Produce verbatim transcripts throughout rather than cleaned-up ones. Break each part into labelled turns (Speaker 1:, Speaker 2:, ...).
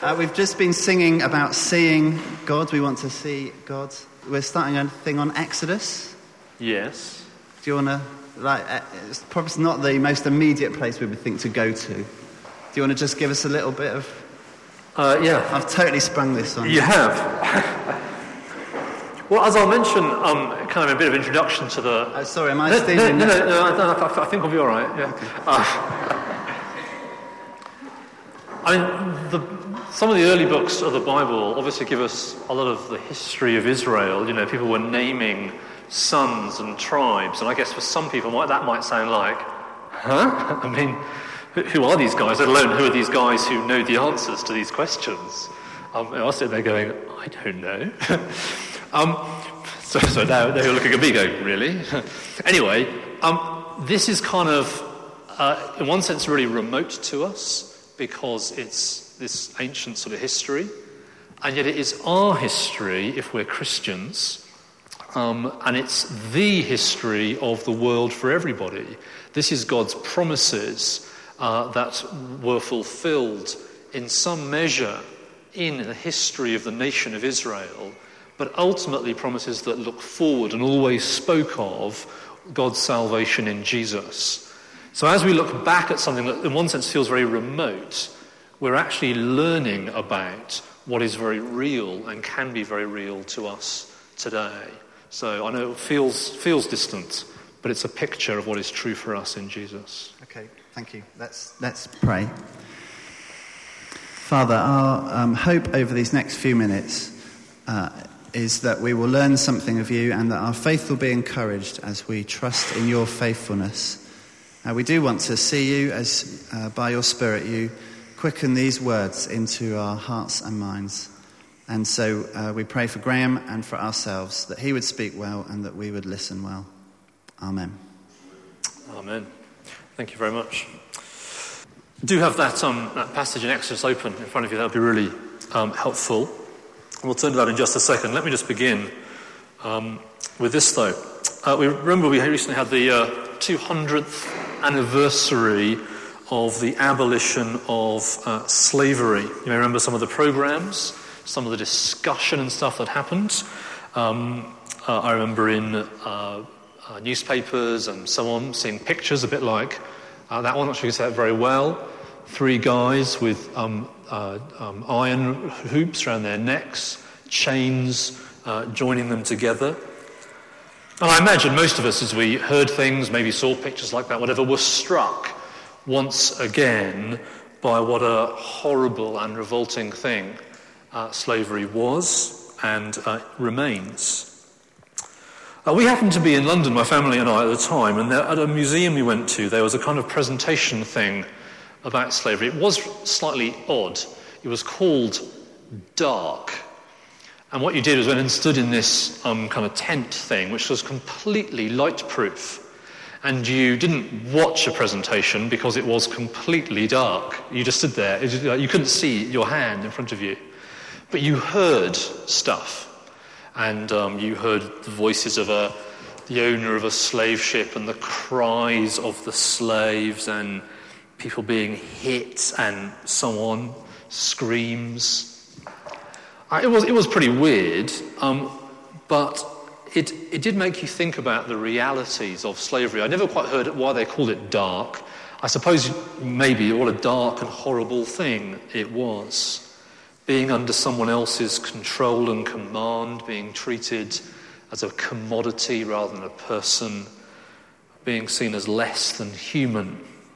Speaker 1: Uh, we've just been singing about seeing God. We want to see God. We're starting a thing on Exodus.
Speaker 2: Yes.
Speaker 1: Do you want to, like, uh, it's probably not the most immediate place we would think to go to. Do you want to just give us a little bit of...
Speaker 2: Uh, yeah.
Speaker 1: I've totally sprung this on you.
Speaker 2: You have. Well, as I'll mention, um, kind of a bit of introduction to the...
Speaker 1: Uh, sorry, am I
Speaker 2: no,
Speaker 1: stealing...
Speaker 2: No, no, no, no, no, I think we'll be all right, yeah.
Speaker 1: Okay.
Speaker 2: Uh, I mean, the... Some of the early books of the Bible obviously give us a lot of the history of Israel. You know, people were naming sons and tribes, and I guess for some people that might sound like, huh? I mean, who are these guys? Let alone who are these guys who know the answers to these questions? Um, I was sitting there going, I don't know. um, so, so now they're looking at me going, really? Anyway, um, this is kind of, uh, in one sense, really remote to us because it's this ancient sort of history, and yet it is our history if we're Christians, um, and it's the history of the world for everybody. This is God's promises uh, that were fulfilled in some measure in the history of the nation of Israel, but ultimately promises that look forward and always spoke of God's salvation in Jesus. So as we look back at something that in one sense feels very remote, we're actually learning about what is very real and can be very real to us today. So I know it feels feels distant, but it's a picture of what is true for us in Jesus.
Speaker 1: Okay, thank you. Let's let's pray. Father, our um, hope over these next few minutes uh, is that we will learn something of you and that our faith will be encouraged as we trust in your faithfulness. Uh, we do want to see you as uh, by your Spirit you quicken these words into our hearts and minds. And so uh, we pray for Graham and for ourselves, that he would speak well and that we would listen well. Amen.
Speaker 2: Amen. Thank you very much. Do have that, um, that passage in Exodus open in front of you. That would be really um, helpful. We'll turn to that in just a second. Let me just begin um, with this, though. Uh, we remember we recently had the uh, two hundredth anniversary of the abolition of uh, slavery. You may remember some of the programs, some of the discussion and stuff that happened. Um, uh, I remember in uh, uh, newspapers and so on, seeing pictures a bit like uh, that one, actually you can say that very well. Three guys with um, uh, um, iron hoops around their necks, chains uh, joining them together. And I imagine most of us, as we heard things, maybe saw pictures like that, whatever, were struck once again by what a horrible and revolting thing uh, slavery was and uh, remains. Uh, we happened to be in London, my family and I, at the time, and there, at a museum we went to, there was a kind of presentation thing about slavery. It was slightly odd. It was called Dark. And what you did was went and stood in this um, kind of tent thing, which was completely light-proof. And you didn't watch a presentation because it was completely dark. You just stood there. It was, you couldn't see your hand in front of you. But you heard stuff. And um, you heard the voices of a, the owner of a slave ship and the cries of the slaves and people being hit and so on, screams. Uh, it was, it was pretty weird, um, but... It, it did make you think about the realities of slavery. I never quite heard why they called it dark. I suppose maybe what a dark and horrible thing it was. Being under someone else's control and command, being treated as a commodity rather than a person, being seen as less than human.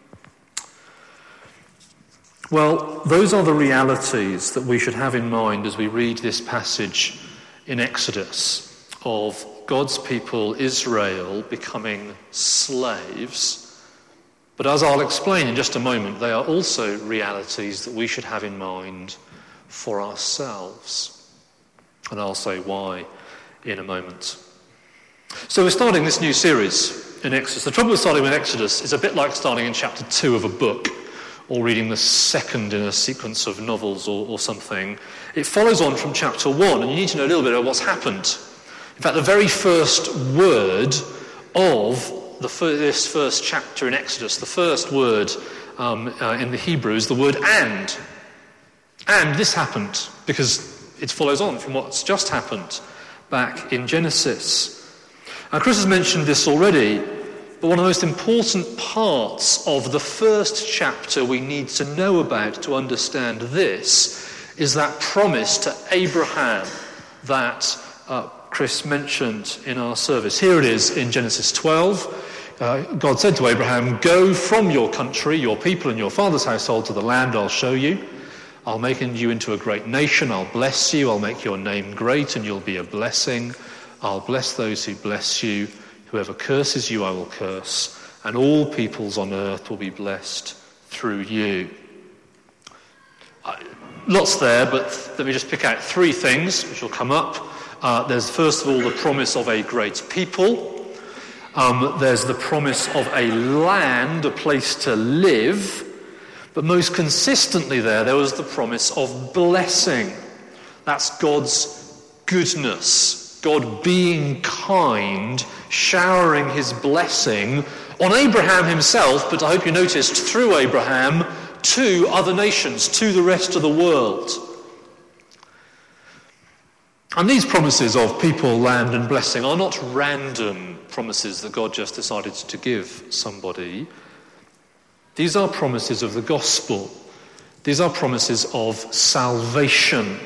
Speaker 2: Well, those are the realities that we should have in mind as we read this passage in Exodus of God's people, Israel, becoming slaves. But as I'll explain in just a moment, they are also realities that we should have in mind for ourselves. And I'll say why in a moment. So we're starting this new series in Exodus. The trouble with starting with Exodus is a bit like starting in chapter two of a book or reading the second in a sequence of novels or, or something. It follows on from chapter one, and you need to know a little bit about what's happened. In fact, the very first word of the fir- this first chapter in Exodus, the first word um, uh, in the Hebrew is the word and. And this happened because it follows on from what's just happened back in Genesis. Now, Chris has mentioned this already, but one of the most important parts of the first chapter we need to know about to understand this is that promise to Abraham that uh, Chris mentioned in our service. Here it is in Genesis twelve. Uh, God said to Abraham, "Go from your country, your people and your father's household to the land I'll show you. I'll make you into a great nation. I'll bless you. I'll make your name great and you'll be a blessing. I'll bless those who bless you. Whoever curses you, I will curse. And all peoples on earth will be blessed through you." Uh, lots there, but let me just pick out three things which will come up. Uh, there's first of all the promise of a great people. Um, there's the promise of a land, a place to live. But most consistently there, there was the promise of blessing. That's God's goodness, God being kind, showering his blessing on Abraham himself, but I hope you noticed through Abraham, to other nations, to the rest of the world. And these promises of people, land and blessing are not random promises that God just decided to give somebody. These are promises of the gospel. These are promises of salvation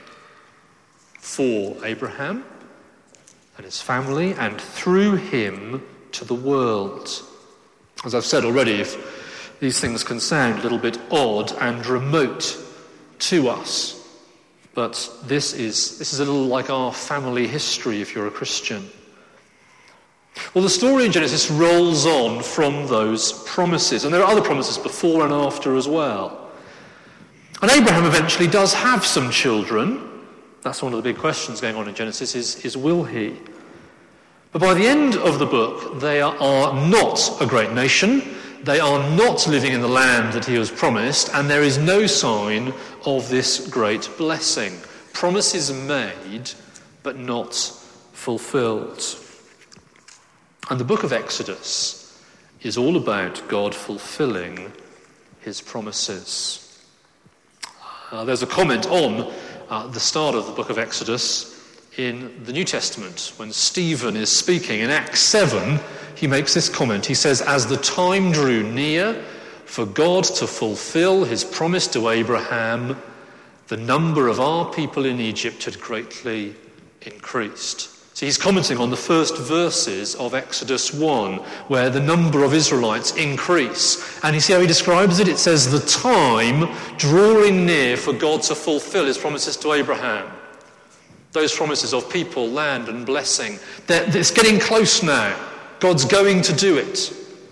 Speaker 2: for Abraham and his family, and through him to the world. As I've said already, if these things can sound a little bit odd and remote to us, but this is this is a little like our family history if you're a Christian. Well, the story in Genesis rolls on from those promises, and there are other promises before and after as well. And Abraham eventually does have some children. That's one of the big questions going on in Genesis, is, is will he? But by the end of the book, they are, are not a great nation. They are not living in the land that he was promised, and there is no sign of this great blessing. Promises made, but not fulfilled. And the book of Exodus is all about God fulfilling his promises. Uh, there's a comment on uh, the start of the book of Exodus in the New Testament. When Stephen is speaking in Acts seven, he makes this comment. He says, "As the time drew near for God to fulfill his promise to Abraham, the number of our people in Egypt had greatly increased." So he's commenting on the first verses of Exodus one, where the number of Israelites increase. And you see how he describes it? It says, the time drawing near for God to fulfill his promises to Abraham. Those promises of people, land and blessing. They're, it's getting close now. God's going to do it.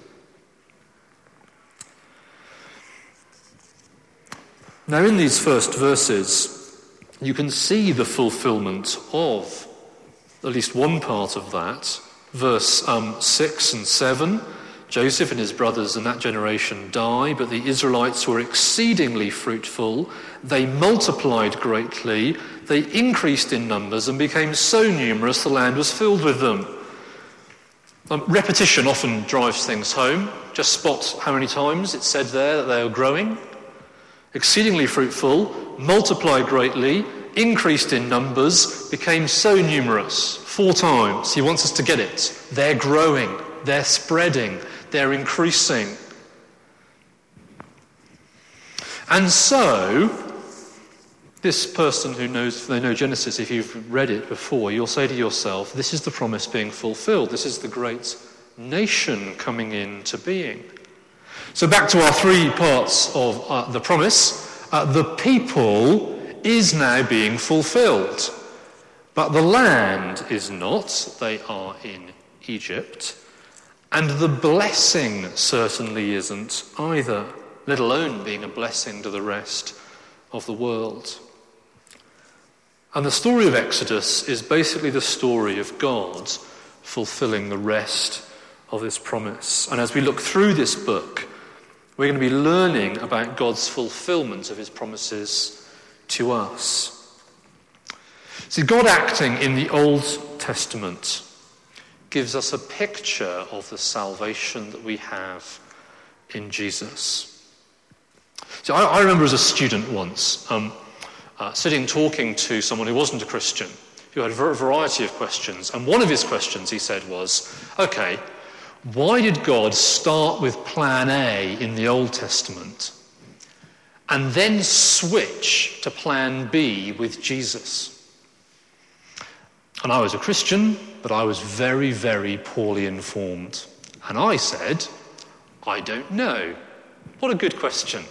Speaker 2: Now in these first verses, you can see the fulfillment of at least one part of that. Verse um, six and seven, Joseph and his brothers in that generation die, but the Israelites were exceedingly fruitful. They multiplied greatly. They increased in numbers and became so numerous the land was filled with them. Um, repetition often drives things home. Just spot how many times it's said there that they are growing. Exceedingly fruitful, multiplied greatly, increased in numbers, became so numerous. Four times. He wants us to get it. They're growing. They're spreading. They're increasing. And so, this person who knows, they know Genesis, if you've read it before, you'll say to yourself, this is the promise being fulfilled. This is the great nation coming into being. So back to our three parts of uh, the promise. Uh, the people is now being fulfilled. But the land is not. They are in Egypt. And the blessing certainly isn't either, let alone being a blessing to the rest of the world. And the story of Exodus is basically the story of God fulfilling the rest of his promise. And as we look through this book, we're going to be learning about God's fulfillment of his promises to us. See, God acting in the Old Testament gives us a picture of the salvation that we have in Jesus. So I, I remember as a student once um, uh, sitting talking to someone who wasn't a Christian, who had a variety of questions. And one of his questions, he said, was, okay, why did God start with plan A in the Old Testament and then switch to plan B with Jesus? And I was a Christian, but I was very, very poorly informed. And I said, I don't know. What a good question.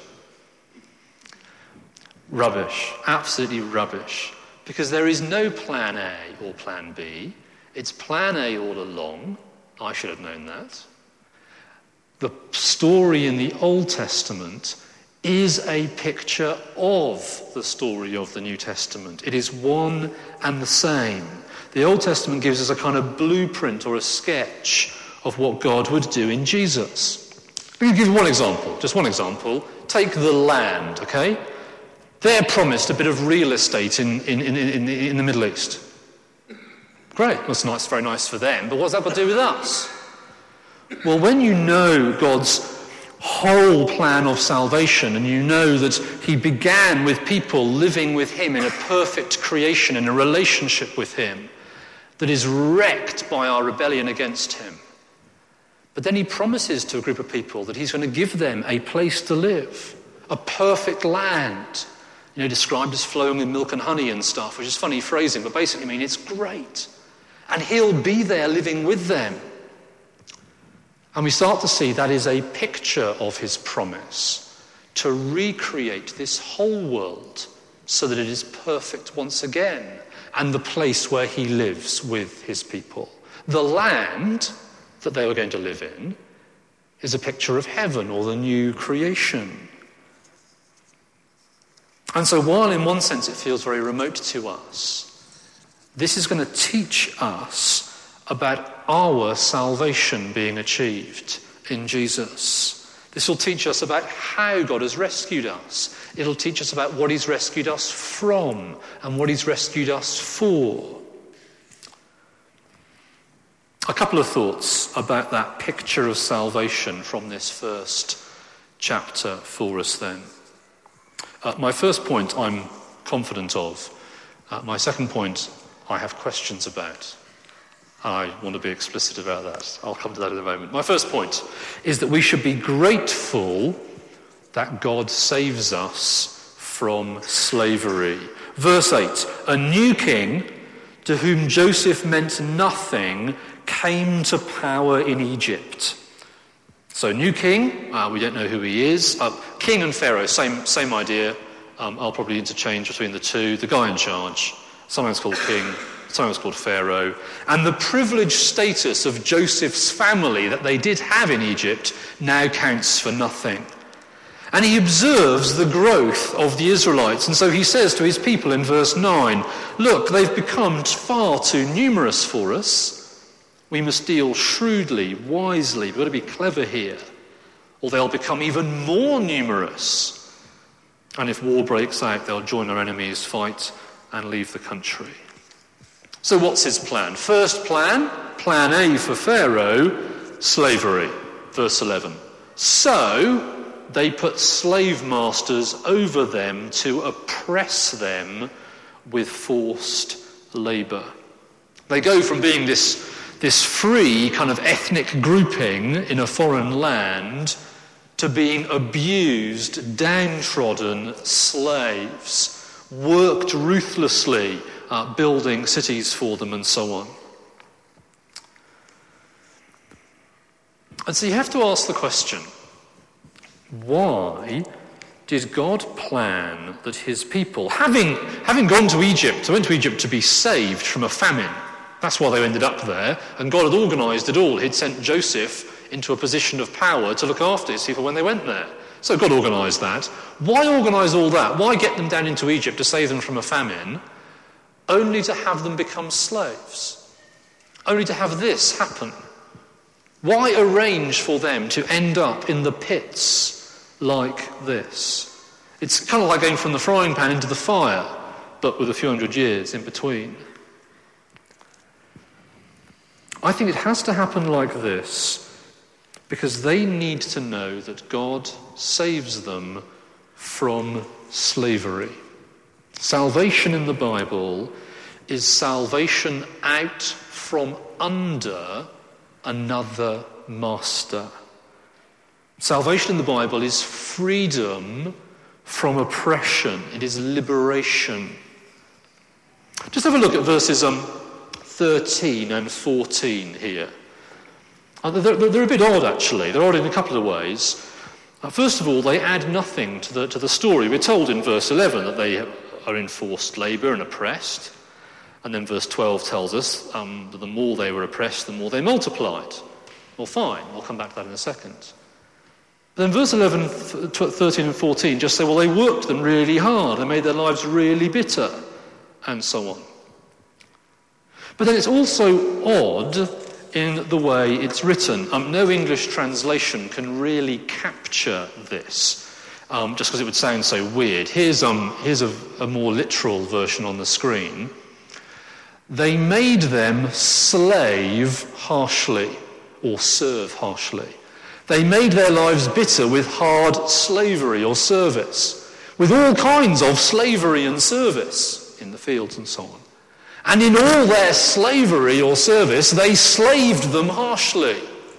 Speaker 2: Rubbish, absolutely rubbish. Because there is no plan A or plan B. It's plan A all along. I should have known that. The story in the Old Testament is a picture of the story of the New Testament. It is one and the same. The Old Testament gives us a kind of blueprint or a sketch of what God would do in Jesus. Let me give you one example, just one example. Take the land, okay? They're promised a bit of real estate in, in, in, in, in the Middle East. Great, that's nice, very nice for them, but what's that got to do with us? Well, when you know God's whole plan of salvation, and you know that he began with people living with him in a perfect creation, in a relationship with him, that is wrecked by our rebellion against him. But then he promises to a group of people that he's going to give them a place to live, a perfect land, you know, described as flowing with milk and honey and stuff, which is funny phrasing, but basically I mean it's great. And he'll be there living with them. And we start to see that is a picture of his promise to recreate this whole world so that it is perfect once again, and the place where he lives with his people. The land that they were going to live in is a picture of heaven or the new creation. And so while in one sense it feels very remote to us, this is going to teach us about our salvation being achieved in Jesus. This will teach us about how God has rescued us. It'll teach us about what he's rescued us from and what he's rescued us for. A couple of thoughts about that picture of salvation from this first chapter for us then. Uh, my first point I'm confident of. Uh, my second point I have questions about. I want to be explicit about that. I'll come to that in a moment. My first point is that we should be grateful that God saves us from slavery. Verse eight, a new king to whom Joseph meant nothing came to power in Egypt. So new king, uh, we don't know who he is. Uh, king and Pharaoh, same same idea. Um, I'll probably interchange between the two. The guy in charge, sometimes called king, sometimes called Pharaoh. And the privileged status of Joseph's family that they did have in Egypt now counts for nothing. And he observes the growth of the Israelites. And so he says to his people in verse nine, look, they've become far too numerous for us. We must deal shrewdly, wisely. We've got to be clever here, or they'll become even more numerous. And if war breaks out, they'll join our enemies, fight, and leave the country. So what's his plan? First plan, plan A for Pharaoh, slavery. Verse eleven. So they put slave masters over them to oppress them with forced labour. They go from being this this free kind of ethnic grouping in a foreign land to being abused, downtrodden slaves, worked ruthlessly, uh, building cities for them and so on. And so you have to ask the question, why did God plan that his people, having, having gone to Egypt, they went to Egypt to be saved from a famine. That's why they ended up there. And God had organised it all. He'd sent Joseph into a position of power to look after his people when they went there. So God organised that. Why organise all that? Why get them down into Egypt to save them from a famine, only to have them become slaves? Only to have this happen? Why arrange for them to end up in the pits like this? It's kind of like going from the frying pan into the fire, but with a few hundred years in between. I think it has to happen like this because they need to know that God saves them from slavery. Salvation in the Bible is salvation out from under another master. Salvation in the Bible is freedom from oppression. It is liberation. Just have a look at verses um, thirteen and fourteen here. Uh, they're, they're a bit odd, actually. They're odd in a couple of ways. Uh, first of all, they add nothing to the, to the story. We're told in verse eleven that they are in forced labour and oppressed. And then verse twelve tells us um, that the more they were oppressed, the more they multiplied. Well, fine. We'll come back to that in a second. But then verse eleven, thirteen and fourteen just say, well, they worked them really hard. They made their lives really bitter, and so on. But then it's also odd in the way it's written. Um, no English translation can really capture this, um, just because it would sound so weird. Here's, um, here's a, a more literal version on the screen. They made them slave harshly, or serve harshly. They made their lives bitter with hard slavery or service, with all kinds of slavery and service in the fields and so on. And in all their slavery or service, they slaved them harshly.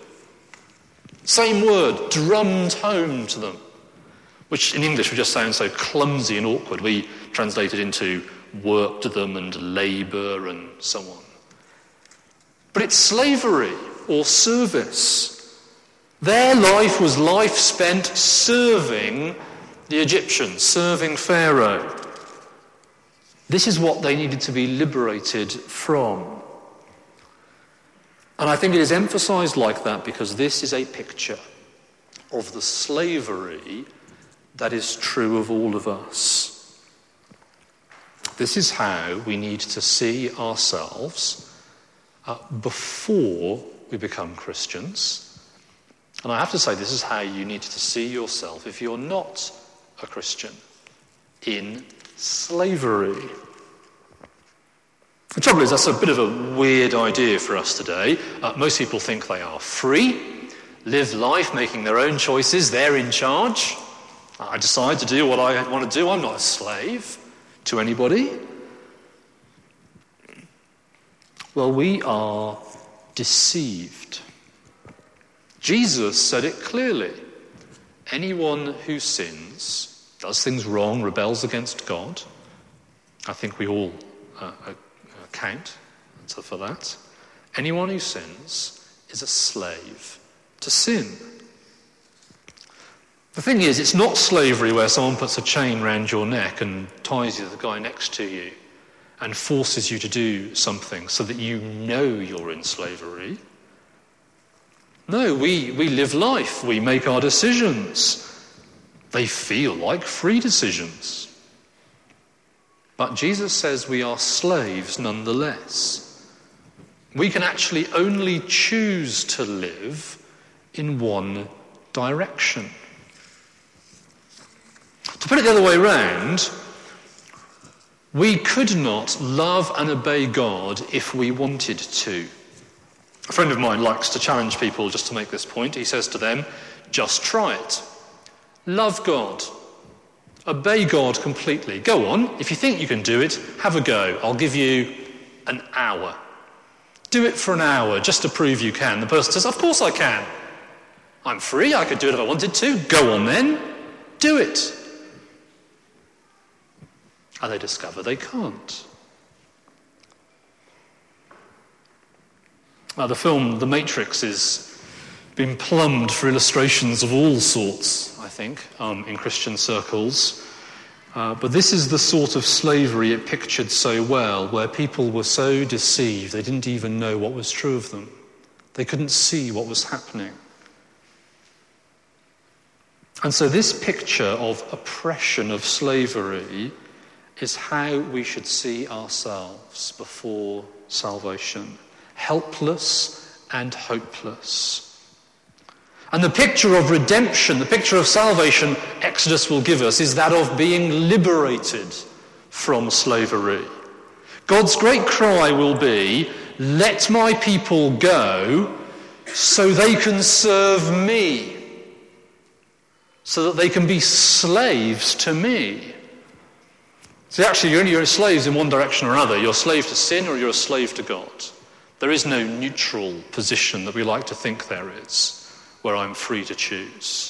Speaker 2: Same word, drummed home to them, which in English would just sound so clumsy and awkward. We translate it into worked them and labour and so on. But it's slavery or service. Their life was life spent serving the Egyptians, serving Pharaoh. This is what they needed to be liberated from. And I think it is emphasised like that because this is a picture of the slavery that is true of all of us. This is how we need to see ourselves uh, before we become Christians. And I have to say, this is how you need to see yourself if you're not a Christian, in slavery. The trouble is, that's a bit of a weird idea for us today. Uh, most people think they are free, live life making their own choices, they're in charge. I decide to do what I want to do, I'm not a slave to anybody. Well, we are deceived. Jesus said it clearly. Anyone who sins, does things wrong, rebels against God, I think we all uh, account for that. Anyone who sins is a slave to sin. The thing is, it's not slavery where someone puts a chain round your neck and ties you to the guy next to you and forces you to do something so that you know you're in slavery. No, we, we live life. We make our decisions. They feel like free decisions. But Jesus says we are slaves nonetheless. We can actually only choose to live in one direction. To put it the other way round, we could not love and obey God if we wanted to. A friend of mine likes to challenge people just to make this point. He says to them, just try it. Love God. Obey God completely. Go on. If you think you can do it, have a go. I'll give you an hour. Do it for an hour just to prove you can. The person says, of course I can. I'm free. I could do it if I wanted to. Go on then. Do it. And they discover they can't. Now, the film The Matrix has been plumbed for illustrations of all sorts, I think, um, in Christian circles. Uh, but this is the sort of slavery it pictured so well, where people were so deceived they didn't even know what was true of them. They couldn't see what was happening. And so this picture of oppression, of slavery, is how we should see ourselves before salvation. Helpless and hopeless. And the picture of redemption, the picture of salvation Exodus will give us is that of being liberated from slavery. God's great cry will be, let my people go so they can serve me. so that they can be slaves to me. See, actually, you're only slaves in one direction or another. You're a slave to sin or you're a slave to God. There is no neutral position that we like to think there is, where I'm free to choose.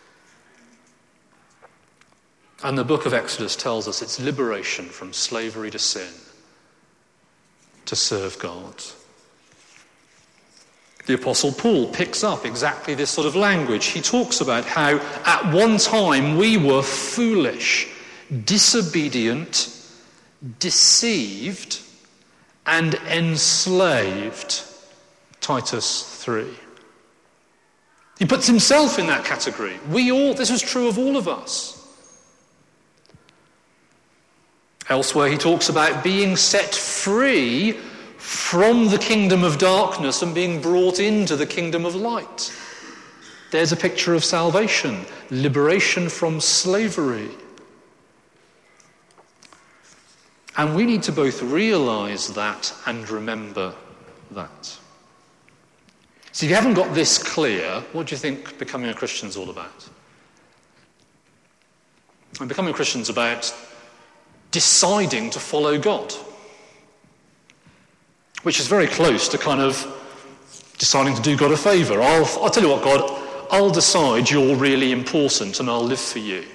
Speaker 2: And the book of Exodus tells us it's liberation from slavery to sin, to serve God. The Apostle Paul picks up exactly this sort of language. He talks about how at one time we were foolish, disobedient, deceived, and enslaved. Titus three. He puts himself in that category. We all, this was true of all of us. Elsewhere he talks about being set free from the kingdom of darkness and being brought into the kingdom of light. There's a picture of salvation, liberation from slavery. And we need to both realise that and remember that. So if you haven't got this clear, what do you think becoming a Christian is all about? And becoming a Christian is about deciding to follow God, which is very close to kind of deciding to do God a favour. I'll, I'll tell you what, God, I'll decide you're really important and I'll live for you.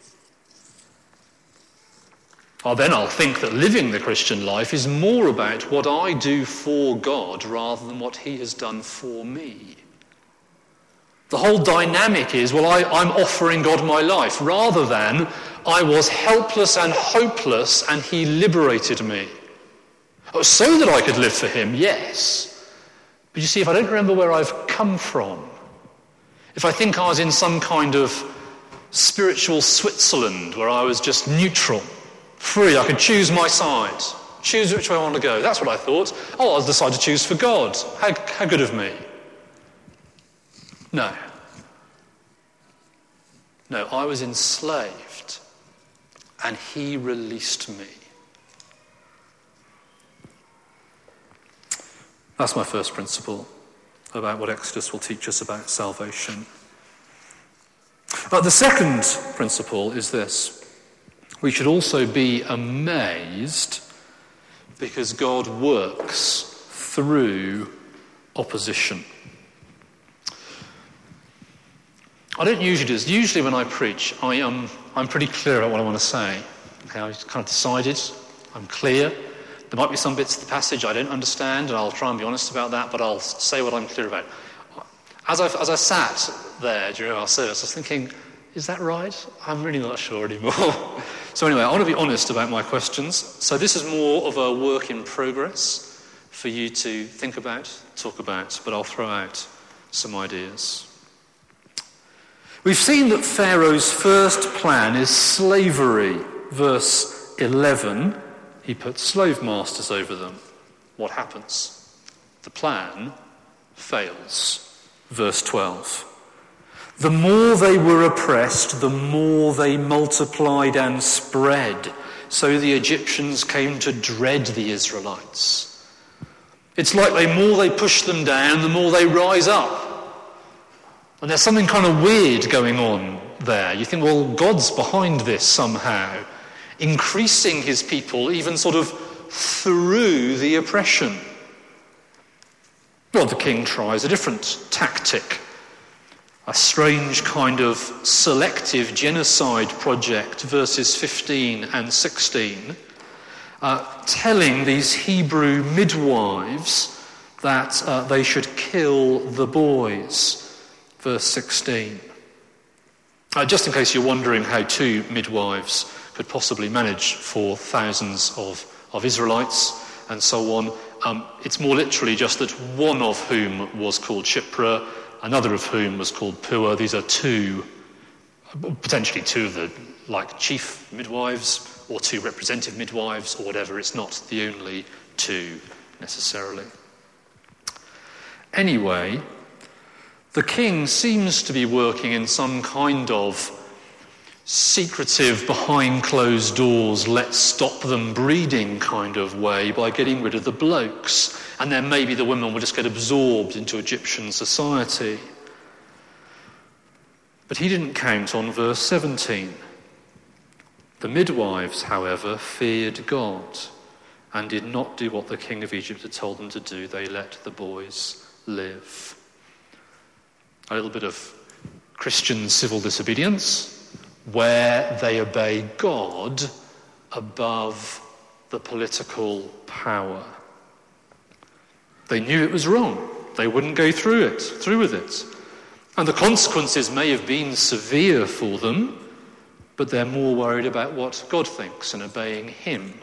Speaker 2: Or then I'll think that living the Christian life is more about what I do for God rather than what he has done for me. The whole dynamic is, well, I, I'm offering God my life, rather than I was helpless and hopeless and he liberated me. Oh, so that I could live for him, yes. But you see, if I don't remember where I've come from, if I think I was in some kind of spiritual Switzerland where I was just neutral, free, I could choose my side, choose which way I want to go. That's what I thought. Oh, I'll decide to choose for God. How, how good of me. No. No, I was enslaved and he released me. That's my first principle about what Exodus will teach us about salvation. But the second principle is this. We should also be amazed because God works through opposition. I don't usually do this. Usually when I preach, I, um, I'm pretty clear about what I want to say. Okay, I've kind of decided. I'm clear. There might be some bits of the passage I don't understand, and I'll try and be honest about that, but I'll say what I'm clear about. As I, as I sat there during our service, I was thinking, is that right? I'm really not sure anymore. So anyway, I want to be honest about my questions. So this is more of a work in progress for you to think about, talk about, but I'll throw out some ideas. We've seen that Pharaoh's first plan is slavery. Verse eleven, he puts slave masters over them. What happens? The plan fails. Verse twelve. The more they were oppressed, the more they multiplied and spread. So the Egyptians came to dread the Israelites. It's like the more they push them down, the more they rise up. And there's something kind of weird going on there. You think, well, God's behind this somehow, increasing his people even sort of through the oppression. Well, the king tries a different tactic. A strange kind of selective genocide project, verses fifteen and sixteen, uh, telling these Hebrew midwives that uh, they should kill the boys, verse sixteen. Uh, just in case you're wondering how two midwives could possibly manage for thousands of, of Israelites and so on, um, it's more literally just that one of whom was called Shiphrah, another of whom was called Puah. These are two, potentially two of the like chief midwives or two representative midwives or whatever. It's not the only two necessarily. Anyway, the king seems to be working in some kind of secretive, behind closed doors, let's stop them breeding kind of way by getting rid of the blokes. And then maybe the women will just get absorbed into Egyptian society. But he didn't count on verse seventeen. The midwives, however, feared God and did not do what the king of Egypt had told them to do. They let the boys live. A little bit of Christian civil disobedience, where they obey God above the political power. They knew it was wrong. They wouldn't go through it, through with it. And the consequences may have been severe for them, but they're more worried about what God thinks and obeying him.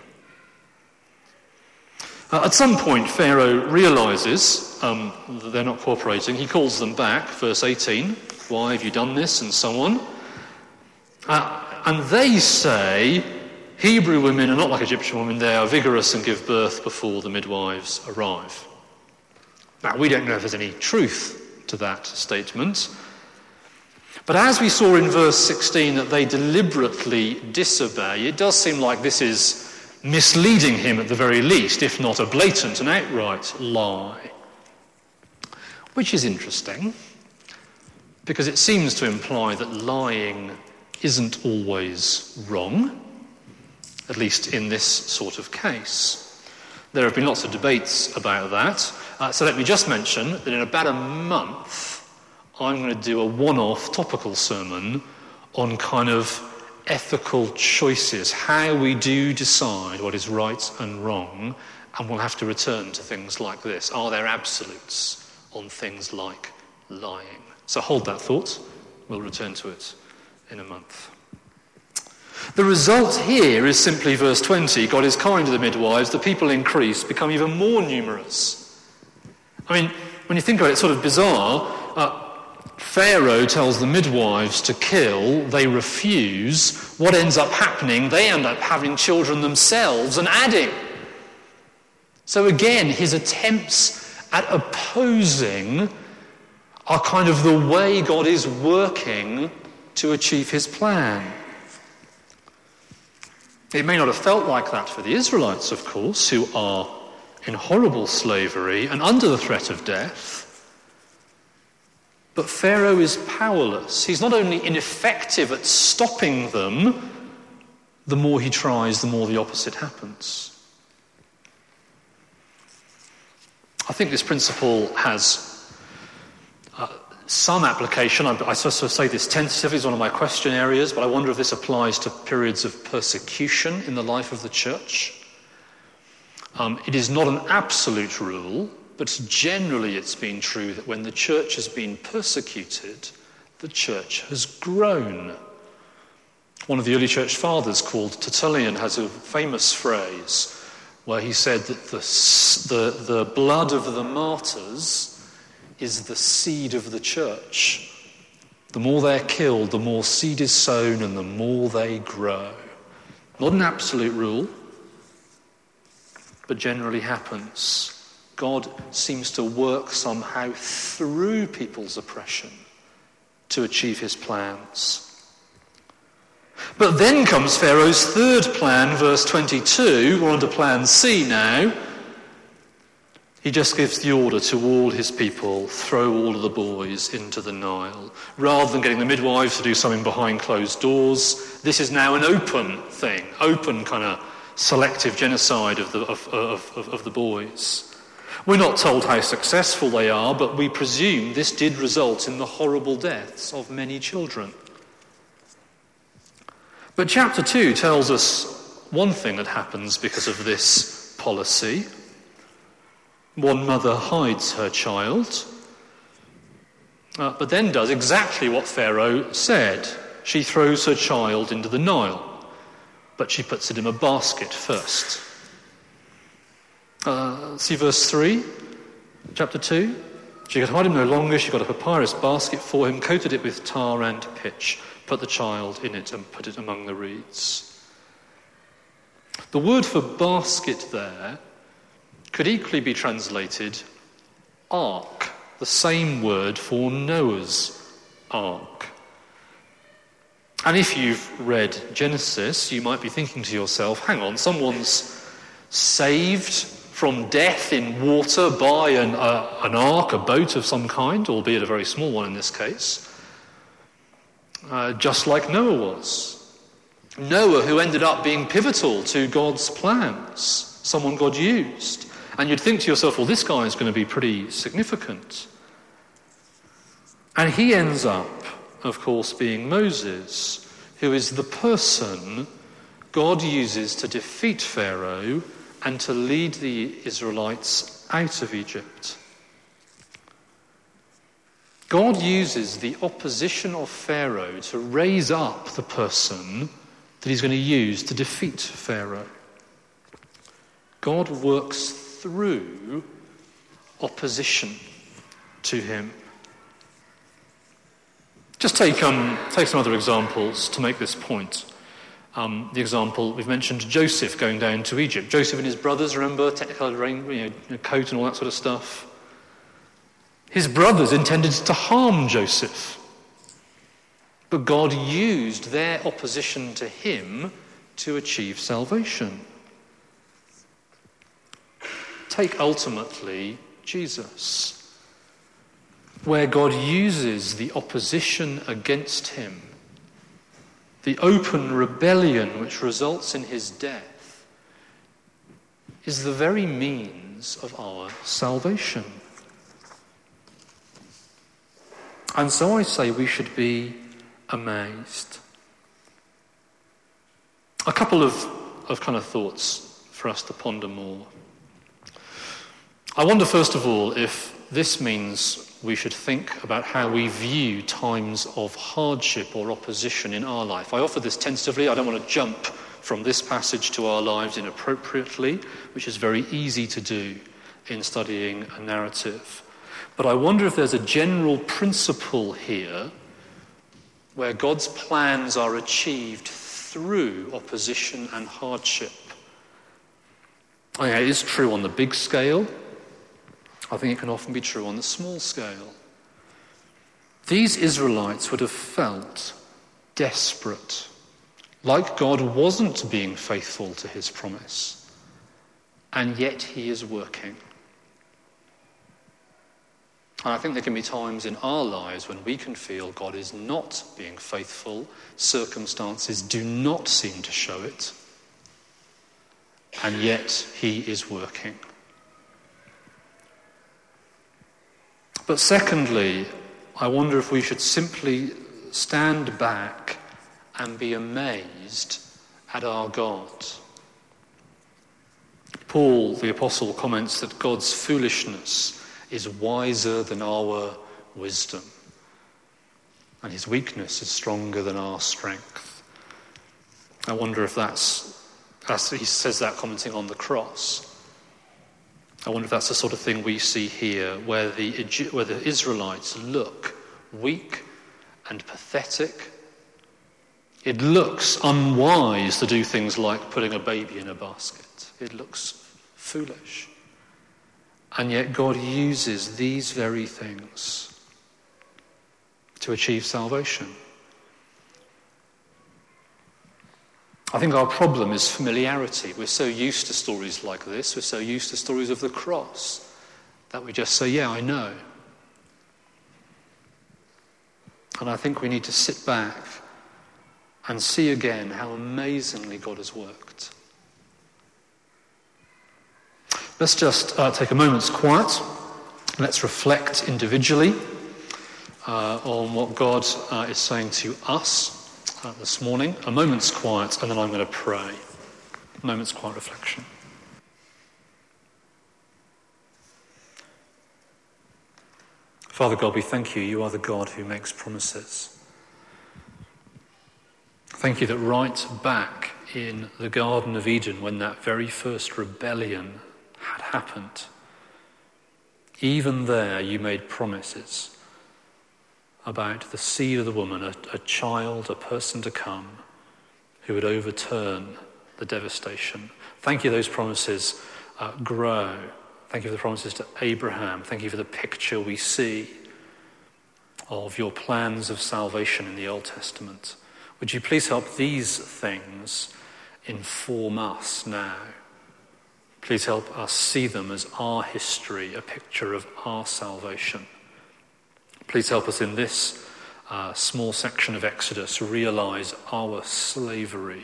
Speaker 2: Uh, at some point, Pharaoh realises um, that they're not cooperating. He calls them back, verse eighteen. Why have you done this? And so on. Uh, and they say, Hebrew women are not like Egyptian women. They are vigorous and give birth before the midwives arrive. Now, we don't know if there's any truth to that statement. But as we saw in verse sixteen that they deliberately disobey, it does seem like this is misleading him at the very least, if not a blatant and outright lie. Which is interesting, because it seems to imply that lying isn't always wrong, at least in this sort of case. There have been lots of debates about that, uh, so let me just mention that in about a month I'm going to do a one-off topical sermon on kind of ethical choices, how we do decide what is right and wrong, and we'll have to return to things like this. Are there absolutes on things like lying? So hold that thought. We'll return to it in a month. The result here is simply verse twenty. God is kind to the midwives. The people increase, become even more numerous. I mean, when you think about it, it's sort of bizarre. Uh, Pharaoh tells the midwives to kill, they refuse. What ends up happening? They end up having children themselves and adding. So again, his attempts at opposing are kind of the way God is working to achieve his plan. It may not have felt like that for the Israelites, of course, who are in horrible slavery and under the threat of death. But Pharaoh is powerless. He's not only ineffective at stopping them, the more he tries, the more the opposite happens. I think this principle has uh, some application. I, I sort of say this tentatively, it's one of my question areas, but I wonder if this applies to periods of persecution in the life of the church. Um, it is not an absolute rule, but generally it's been true that when the church has been persecuted, the church has grown. One of the early church fathers, called Tertullian, has a famous phrase where he said that the, the, the blood of the martyrs is the seed of the church. The more they're killed, the more seed is sown and the more they grow. Not an absolute rule, but generally happens. God seems to work somehow through people's oppression to achieve his plans. But then comes Pharaoh's third plan, verse twenty-two. We're on to plan C now. He just gives the order to all his people, throw all of the boys into the Nile. Rather than getting the midwives to do something behind closed doors, this is now an open thing, open kind of selective genocide of the, of, of, of, of the boys. We're not told how successful they are, but we presume this did result in the horrible deaths of many children. But chapter two tells us one thing that happens because of this policy. One mother hides her child, uh, but then does exactly what Pharaoh said. She throws her child into the Nile, but she puts it in a basket first. Uh, see verse three, chapter two. She could hide him no longer. She got a papyrus basket for him, coated it with tar and pitch, put the child in it and put it among the reeds. The word for basket there could equally be translated ark, the same word for Noah's ark. And if you've read Genesis, you might be thinking to yourself, hang on, someone's saved from death in water by an, uh, an ark, a boat of some kind, albeit a very small one in this case. uh, just like Noah was. Noah, who ended up being pivotal to God's plans, someone God used. And you'd think to yourself, well, this guy is going to be pretty significant. And he ends up, of course, being Moses, who is the person God uses to defeat Pharaoh and to lead the Israelites out of Egypt. God uses the opposition of Pharaoh to raise up the person that he's going to use to defeat Pharaoh. God works through opposition to him. Just take um, take some other examples to make this point. Um, the example, we've mentioned Joseph going down to Egypt. Joseph and his brothers, remember, technical rain, you know, coat and all that sort of stuff. His brothers intended to harm Joseph. But God used their opposition to him to achieve salvation. Take ultimately Jesus, where God uses the opposition against him, the open rebellion which results in his death, is the very means of our salvation. And so I say we should be amazed. A couple of, of kind of thoughts for us to ponder more. I wonder, first of all, if this means we should think about how we view times of hardship or opposition in our life. I offer this tentatively. I don't want to jump from this passage to our lives inappropriately, which is very easy to do in studying a narrative. But I wonder if there's a general principle here where God's plans are achieved through opposition and hardship. I mean, it is true on the big scale. I think it can often be true on the small scale. These Israelites would have felt desperate, like God wasn't being faithful to his promise, and yet he is working. And I think there can be times in our lives when we can feel God is not being faithful, circumstances do not seem to show it, and yet he is working. But secondly, I wonder if we should simply stand back and be amazed at our God. Paul, the apostle, comments that God's foolishness is wiser than our wisdom, and his weakness is stronger than our strength. I wonder if that's, as he says that commenting on the cross, I wonder if that's the sort of thing we see here, where the, where the Israelites look weak and pathetic. It looks unwise to do things like putting a baby in a basket. It looks foolish. And yet God uses these very things to achieve salvation. I think our problem is familiarity. We're so used to stories like this, we're so used to stories of the cross, that we just say, yeah, I know. And I think we need to sit back and see again how amazingly God has worked. Let's just uh, take a moment's quiet. Let's reflect individually uh, on what God uh, is saying to us uh, this morning. A moment's quiet, and then I'm going to pray. A moment's quiet reflection. Father God, we thank you. You are the God who makes promises. Thank you that right back in the Garden of Eden, when that very first rebellion had happened, even there you made promises about the seed of the woman, a, a child, a person to come who would overturn the devastation. Thank you those promises uh, grow. Thank you for the promises to Abraham. Thank you for the picture we see of your plans of salvation in the Old Testament. Would you please help these things inform us now? Please help us see them as our history, a picture of our salvation. Please help us in this uh, small section of Exodus realize our slavery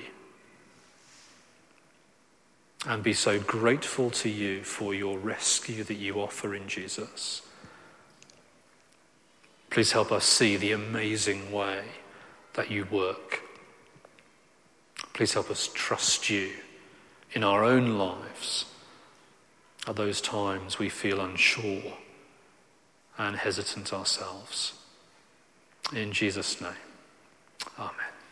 Speaker 2: and be so grateful to you for your rescue that you offer in Jesus. Please help us see the amazing way that you work. Please help us trust you in our own lives at those times we feel unsure and hesitant ourselves. In Jesus' name, amen.